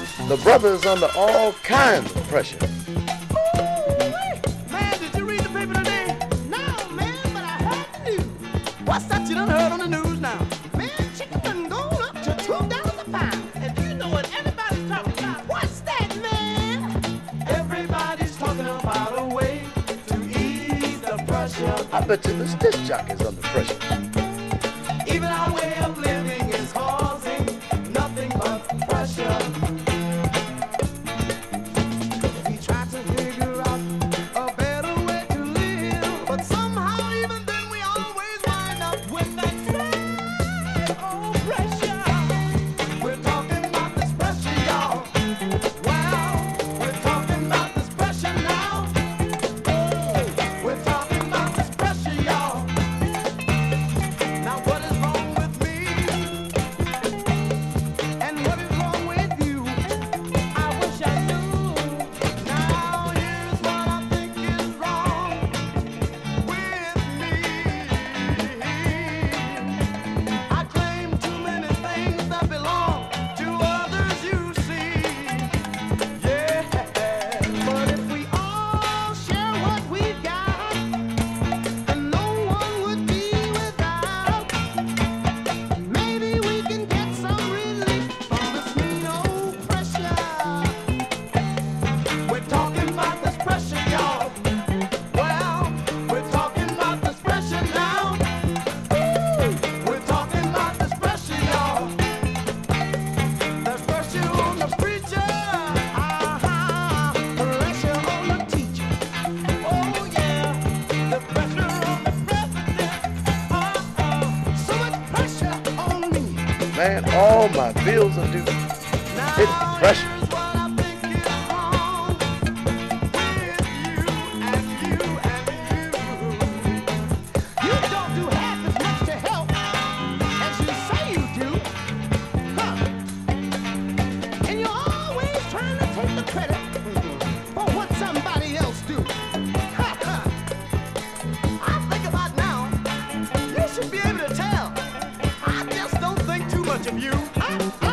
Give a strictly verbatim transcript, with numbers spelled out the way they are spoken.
The brother's under all kinds of pressure. Man, did you read the paper today? No, man, but I heard the news. What's that you done heard on the news now? Man, chicken done gone up to two dollars a pound. And do you know what everybody's talking about? What's that, man? Everybody's talking about a way to ease the pressure. I bet you the disc jockey's under pressure. Even our way of living is causing nothing but pressure. We try to figure out a better way to live, but somehow even then we always wind up with that same old pressure. We're talking about this pressure, y'all. Wow, we're talking about this pressure now. Oh, we're talking about this pressure, y'all. Now what is wrong with me? And what is wrong with you? I wish I knew. Now here's what I think is wrong with me. I claim too many things that belong to others, you see. Yeah, but if we all share what we've got, then no one would be without. Maybe we can get some relief from this mean old pressure. We're talking about this pressure, y'all. Well, we're talking about this pressure now. Ooh, we're talking about this pressure, y'all. There's pressure on the preacher, uh-huh. Pressure on the teacher. Oh yeah, the pressure on the president. Uh-uh. So much pressure on me. Man, all my bills are due. It's Now pressure. here's what I think is wrong with you and you and you. You don't do half as much to help as you say you do. Huh. And you're always trying to take the credit for what somebody else do. Ha, ha. I think about now, you should be able to tell. I just don't think too much of you. I, I